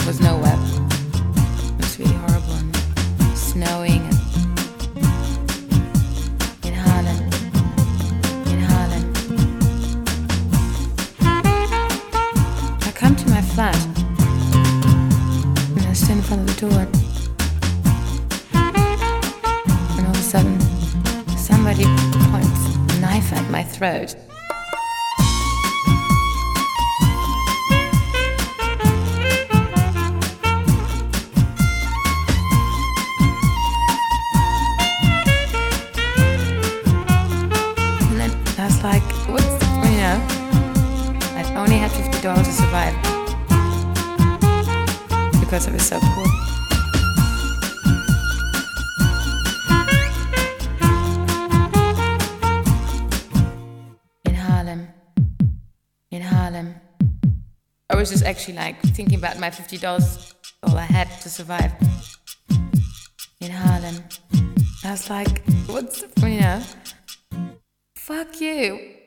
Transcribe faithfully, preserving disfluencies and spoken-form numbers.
was no web. It was really horrible and snowing and in Harlem, in Harlem. I come to my flat and I stand in front of the door. And all of a sudden, somebody points a knife at my throat. I was like, what's, you know, I only had fifty dollars to survive because I was so poor. In Harlem, in Harlem. I was just actually like thinking about my fifty dollars, all I had to survive. In Harlem. I was like, what's, you know, fuck you.